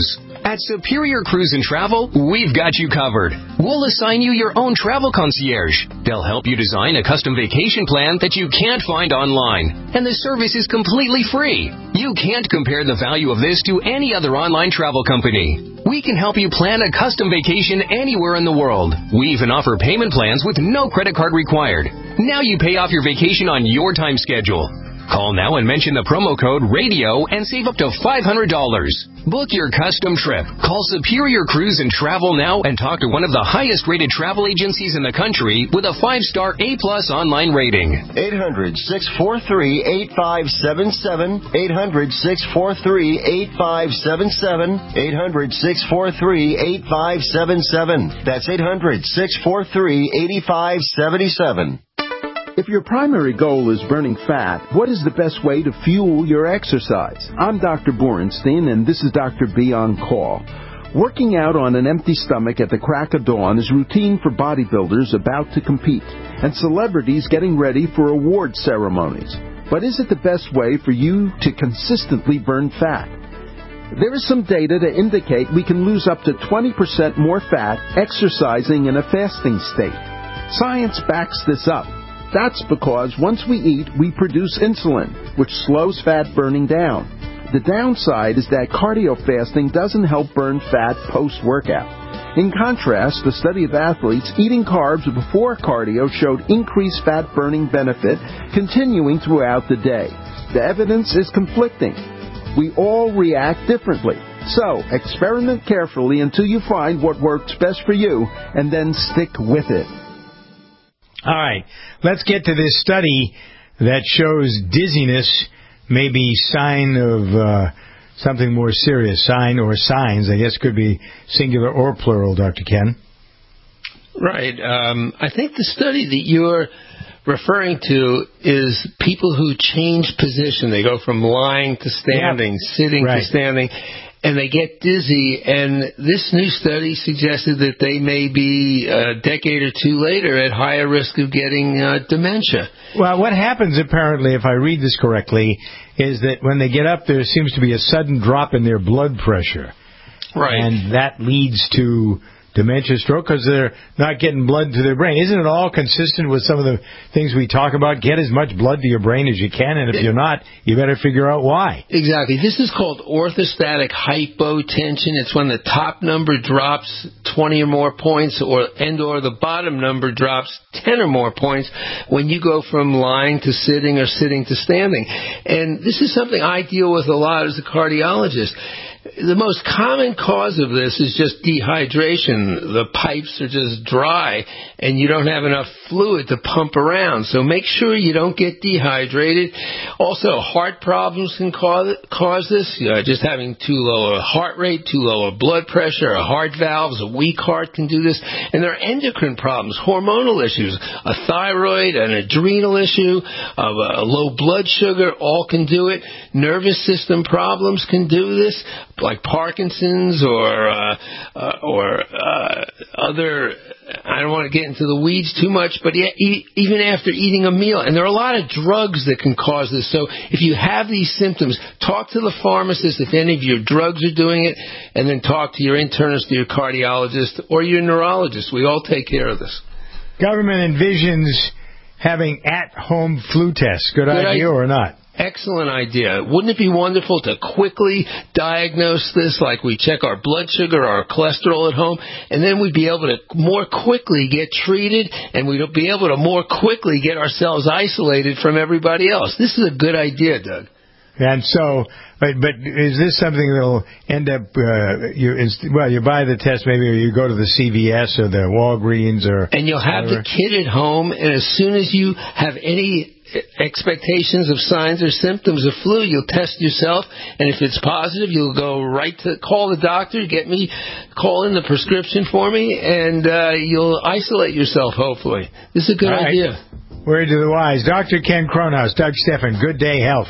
At Superior Cruise and Travel, we've got you covered. We'll assign you your own travel concierge. They'll help you design a custom vacation plan that you can't find online. And the service is completely free. You can't compare the value of this to any other online travel company. We can help you plan a custom vacation anywhere in the world. We even offer payment plans with no credit card required. Now you pay off your vacation on your time schedule. Call now and mention the promo code RADIO and save up to five hundred dollars. Book your custom trip. Call Superior Cruise and Travel now and talk to one of the highest-rated travel agencies in the country with a five-star A-plus online rating. eight hundred, six four three, eight five seven seven. eight hundred, six four three, eight five seven seven. eight hundred, six four three, eight five seven seven. That's eight hundred, six four three, eight five seven seven. If your primary goal is burning fat, what is the best way to fuel your exercise? I'm Doctor Borenstein, and this is Doctor B on Call. Working out on an empty stomach at the crack of dawn is routine for bodybuilders about to compete, and celebrities getting ready for award ceremonies. But is it the best way for you to consistently burn fat? There is some data to indicate we can lose up to twenty percent more fat exercising in a fasting state. Science backs this up. That's because once we eat, we produce insulin, which slows fat burning down. The downside is that cardio fasting doesn't help burn fat post-workout. In contrast, the study of athletes eating carbs before cardio showed increased fat-burning benefit continuing throughout the day. The evidence is conflicting. We all react differently. So, experiment carefully until you find what works best for you, and then stick with it. All right, let's get to this study that shows dizziness may be sign of uh, something more serious. Sign or signs, I guess, could be singular or plural, Doctor Ken. Right. Um, I think the study that you're referring to is people who change position. They go from lying to standing, yep. sitting right. to standing. And they get dizzy, and this new study suggested that they may be a decade or two later at higher risk of getting uh, dementia. Well, what happens apparently, if I read this correctly, is that when they get up, there seems to be a sudden drop in their blood pressure. Right. And that leads to dementia, stroke, because they're not getting blood to their brain. Isn't it all consistent with some of the things we talk about? Get as much blood to your brain as you can, and if you're not, you better figure out why. Exactly. This is called orthostatic hypotension. It's when the top number drops twenty or more points, or and or the bottom number drops ten or more points when you go from lying to sitting or sitting to standing. And this is something I deal with a lot as a cardiologist. The most common cause of this is just dehydration. The pipes are just dry, and you don't have enough fluid to pump around. So make sure you don't get dehydrated. Also, heart problems can cause, cause this. You know, just having too low a heart rate, too low a blood pressure, a heart valves, a weak heart can do this. And there are endocrine problems, hormonal issues, a thyroid, an adrenal issue, a low blood sugar, all can do it. Nervous system problems can do this, like Parkinson's or uh, uh, or uh, other. I don't want to get into the weeds too much, but even after eating a meal, and there are a lot of drugs that can cause this. So if you have these symptoms, talk to the pharmacist if any of your drugs are doing it, and then talk to your internist, or your cardiologist, or your neurologist. We all take care of this. Government envisions having at-home flu tests. Good, Good idea, idea or not? Excellent idea. Wouldn't it be wonderful to quickly diagnose this, like we check our blood sugar or our cholesterol at home, and then we'd be able to more quickly get treated, and we'd be able to more quickly get ourselves isolated from everybody else. This is a good idea, Doug. And so, but, but is this something that'll end up, uh, you, well, you buy the test maybe, or you go to the C V S or the Walgreens or... And you'll have whatever. The kit at home, and as soon as you have any expectations of signs or symptoms of flu, you'll test yourself, and if it's positive, you'll go right to call the doctor, get me, call in the prescription for me, and uh, you'll isolate yourself, hopefully. This is a good All idea. Right. Word to the wise. Doctor Ken Kronhaus, Doug Stephan, Good Day Health.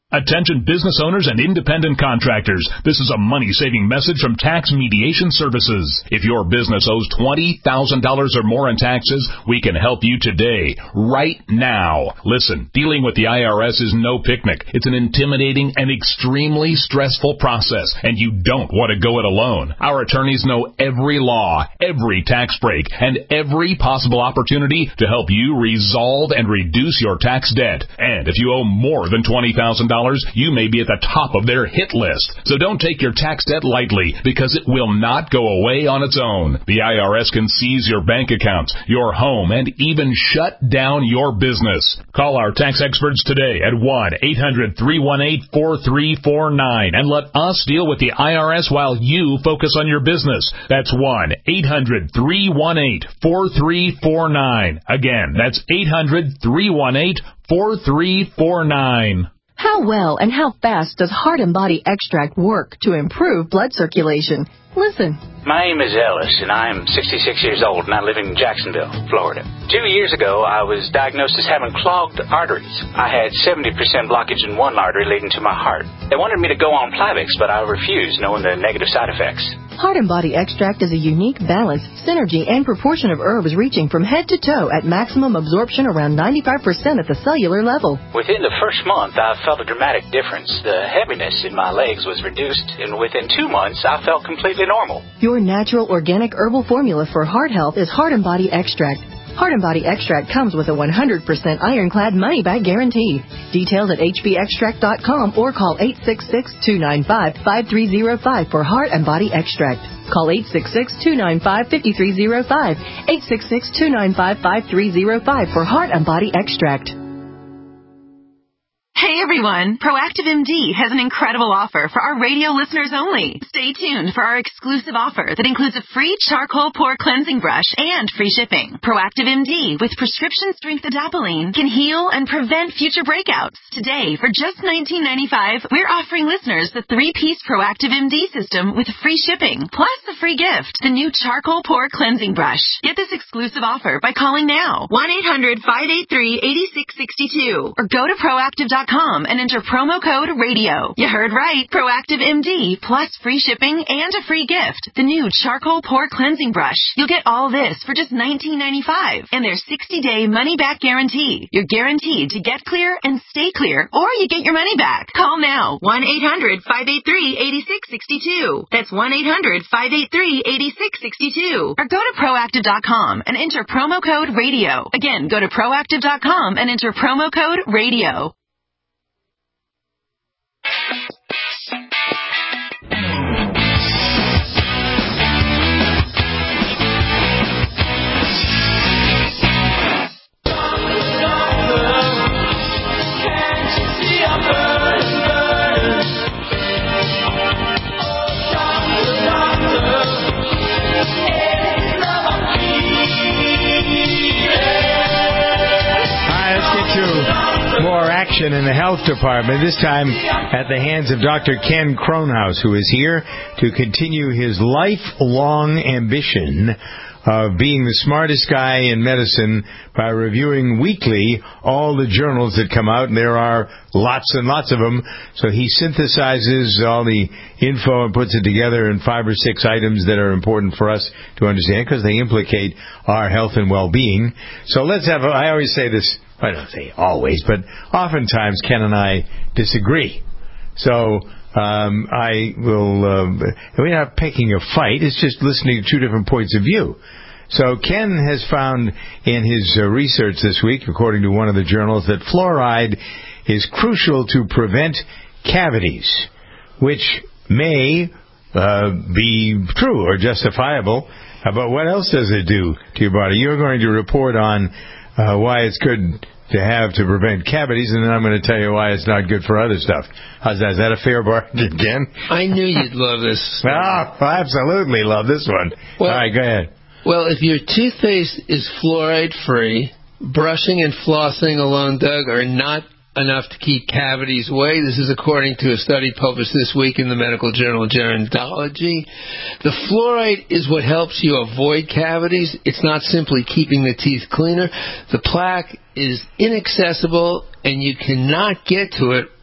Attention business owners and independent contractors. This is a money-saving message from Tax Mediation Services. If your business owes twenty thousand dollars or more in taxes, we can help you today, right now. Listen, dealing with the I R S is no picnic. It's an intimidating and extremely stressful process, and you don't want to go it alone. Our attorneys know every law, every tax break, and every possible opportunity to help you resolve and reduce your tax debt. And if you owe more than twenty thousand dollars, you may be at the top of their hit list. So don't take your tax debt lightly, because it will not go away on its own. The I R S can seize your bank accounts, your home, and even shut down your business. Call our tax experts today at one eight hundred three one eight four three four nine and let us deal with the I R S while you focus on your business. That's one eight hundred three one eight four three four nine. Again, that's eight hundred three one eight four three four nine. How well and how fast does Heart and Body Extract work to improve blood circulation? Listen. My name is Ellis, and I'm sixty-six years old, and I live in Jacksonville, Florida. Two years ago, I was diagnosed as having clogged arteries. I had seventy percent blockage in one artery leading to my heart. They wanted me to go on Plavix, but I refused, knowing the negative side effects. Heart and Body Extract is a unique balance, synergy, and proportion of herbs reaching from head to toe at maximum absorption around ninety-five percent at the cellular level. Within the first month, I felt a dramatic difference. The heaviness in my legs was reduced, and within two months, I felt completely normal. Your natural organic herbal formula for heart health is Heart and Body Extract. Heart and Body Extract comes with a one hundred percent ironclad money-back guarantee. Details at h b extract dot com or call eight six six, two nine five, five three zero five for Heart and Body Extract. Call eight six six, two nine five, five three zero five, eight six six, two nine five, five three zero five for Heart and Body Extract. Hey everyone, Proactive M D has an incredible offer for our radio listeners only. Stay tuned for our exclusive offer that includes a free charcoal pore cleansing brush and free shipping. Proactive M D with prescription strength adapalene can heal and prevent future breakouts. Today, for just nineteen ninety-five dollars, we're offering listeners the three-piece Proactive M D system with free shipping, plus a free gift, the new charcoal pore cleansing brush. Get this exclusive offer by calling now, one eight hundred, five eight three, eight six six two, or go to proactive dot com and enter promo code radio. You heard right. Proactive M D plus free shipping and a free gift, the new charcoal pore cleansing brush. You'll get all this for just nineteen ninety-five dollars and their sixty-day money-back guarantee. You're guaranteed to get clear and stay clear, or you get your money back. Call now, one eight hundred, five eight three, eight six six two. That's one eight hundred, five eight three, eight six six two. Or go to proactive dot com and enter promo code radio. Again, go to proactive dot com and enter promo code radio. More action in the health department, this time at the hands of Doctor Ken Kronhaus, who is here to continue his lifelong ambition of being the smartest guy in medicine by reviewing weekly all the journals that come out, and there are lots and lots of them. So he synthesizes all the info and puts it together in five or six items that are important for us to understand because they implicate our health and well-being. So let's have, a, I always say this, I don't say always, but oftentimes Ken and I disagree. So um, I will, uh, we're not picking a fight, it's just listening to two different points of view. So Ken has found in his uh, research this week, according to one of the journals, that fluoride is crucial to prevent cavities, which may uh, be true or justifiable. Uh, but what else does it do to your body? You're going to report on uh, why it's good to have to prevent cavities, and then I'm going to tell you why it's not good for other stuff. How's that? Is that a fair bargain, Ken? I knew you'd love this. Oh, I absolutely love this one. Well, all right, go ahead. Well, if your toothpaste is fluoride-free, brushing and flossing alone, Doug, are not enough to keep cavities away. This is according to a study published this week in the medical journal Gerontology. The fluoride is what helps you avoid cavities. It's not simply keeping the teeth cleaner. The plaque is inaccessible, and you cannot get to it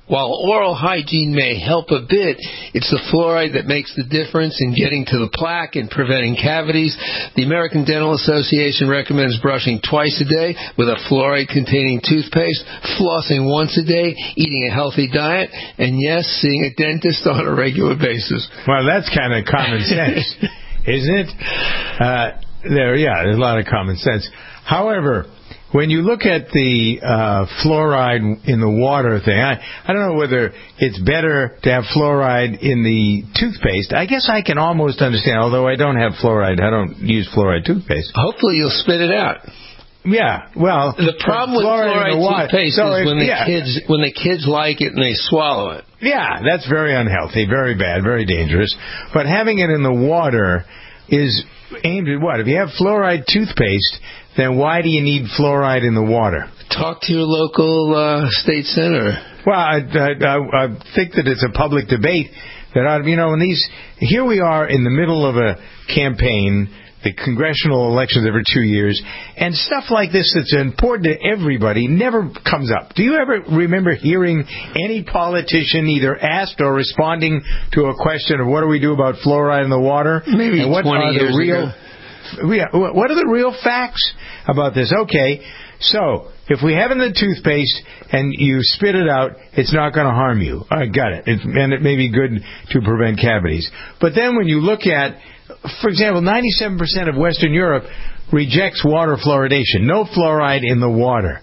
While oral hygiene may help a bit, it's the fluoride that makes the difference in getting to the plaque and preventing cavities. The American Dental Association recommends brushing twice a day with a fluoride-containing toothpaste, flossing once a day, eating a healthy diet, and yes, seeing a dentist on a regular basis. Well, that's kind of common sense, isn't it? Uh, there, yeah, there's a lot of common sense. However, when you look at the uh, fluoride in the water thing, I, I don't know whether it's better to have fluoride in the toothpaste. I guess I can almost understand, although I don't have fluoride. I don't use fluoride toothpaste. Hopefully you'll spit it out. Yeah, well, the problem with fluoride, fluoride toothpaste so is if, when the yeah. kids when the kids like it and they swallow it. Yeah, that's very unhealthy, very bad, very dangerous. But having it in the water is aimed at what? If you have fluoride toothpaste, then why do you need fluoride in the water? Talk to your local uh, state senator. Well, I, I, I think that it's a public debate that ought, you know, in these, here we are in the middle of a campaign, the congressional elections every two years, and stuff like this that's important to everybody never comes up. Do you ever remember hearing any politician either asked or responding to a question of what do we do about fluoride in the water? Maybe and what twenty are years the real, ago. Yeah, what are the real facts about this? Okay, so if we have it in the toothpaste and you spit it out, it's not going to harm you. I got it. it. And it may be good to prevent cavities. But then when you look at, for example, ninety-seven percent of Western Europe rejects water fluoridation. No fluoride in the water.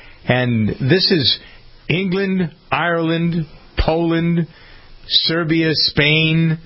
And this is England, Ireland, Poland, Serbia, Spain.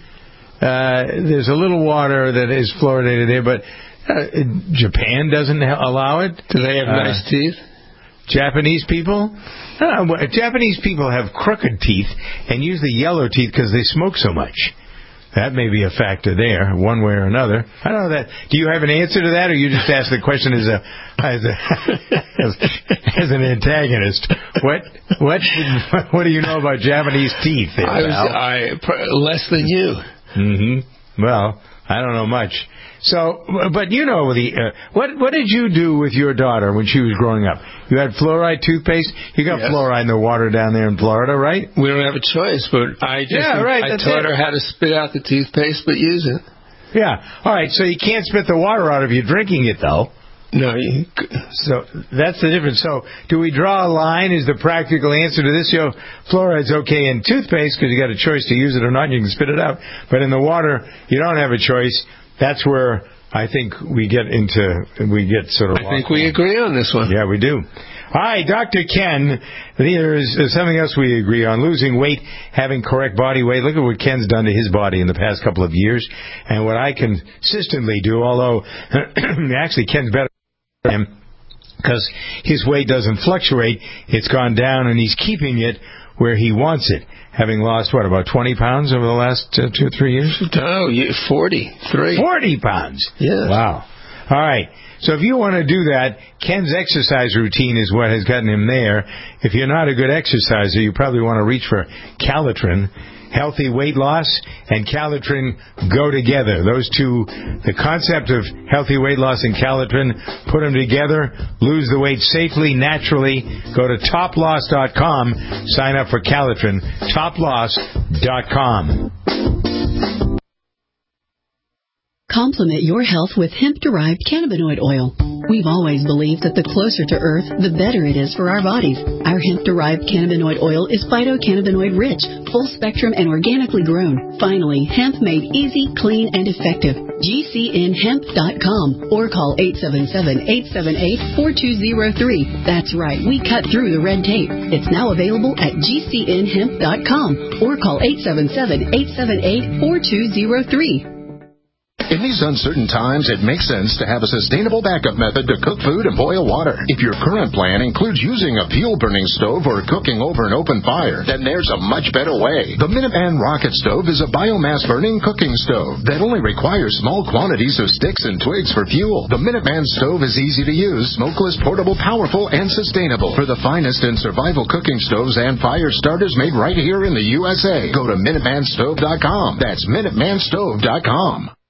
Uh, there's a little water that is fluoridated there, but uh, Japan doesn't ha- allow it. Do they have uh, nice teeth? Japanese people? Uh, well, Japanese people have crooked teeth and usually yellow teeth because they smoke so much. That may be a factor there, one way or another. I don't know that. Do you have an answer to that, or you just ask the question as a as a as, as an antagonist? What what what do you know about Japanese teeth? There, I was I, less than you. Mm-hmm. Well, I don't know much. So, but you know the uh, what? What did you do with your daughter when she was growing up? You had fluoride toothpaste. You got yes. fluoride in the water down there in Florida, right? We don't have a choice, but I just yeah, right, I taught it. her how to spit out the toothpaste, but use it. Yeah. All right. So you can't spit the water out if you're drinking it, though. No. You... So that's the difference. So do we draw a line? Is the practical answer to this? You know, fluoride's okay in toothpaste because you got a choice to use it or not. You can spit it out. But in the water, you don't have a choice. That's where I think we get into, we get sort of... I think we agree on this one. Yeah, we do. All right, Doctor Ken, there is something else we agree on. Losing weight, having correct body weight. Look at what Ken's done to his body in the past couple of years. And what I consistently do, although actually Ken's better than him because his weight doesn't fluctuate. It's gone down and he's keeping it where he wants it. Having lost, what, about twenty pounds over the last uh, two or three years? Oh, forty-three. forty pounds. Yeah. Wow. All right. So if you want to do that, Ken's exercise routine is what has gotten him there. If you're not a good exerciser, you probably want to reach for Calitrin. Healthy weight loss and Calitrin go together. Those two, the concept of healthy weight loss and Calitrin, put them together, lose the weight safely, naturally. Go to top loss dot com, sign up for Calitrin, top loss dot com. Complement your health with hemp-derived cannabinoid oil. We've always believed that the closer to Earth, the better it is for our bodies. Our hemp-derived cannabinoid oil is phytocannabinoid-rich, full-spectrum, and organically grown. Finally, hemp made easy, clean, and effective. G C N hemp dot com or call eight seven seven, eight seven eight, four two zero three. That's right, we cut through the red tape. It's now available at G C N hemp dot com or call eight seven seven, eight seven eight, four two zero three. In these uncertain times, it makes sense to have a sustainable backup method to cook food and boil water. If your current plan includes using a fuel-burning stove or cooking over an open fire, then there's a much better way. The Minuteman Rocket Stove is a biomass-burning cooking stove that only requires small quantities of sticks and twigs for fuel. The Minuteman Stove is easy to use, smokeless, portable, powerful, and sustainable. For the finest in survival cooking stoves and fire starters made right here in the U S A, go to Minuteman Stove dot com. That's Minuteman Stove dot com.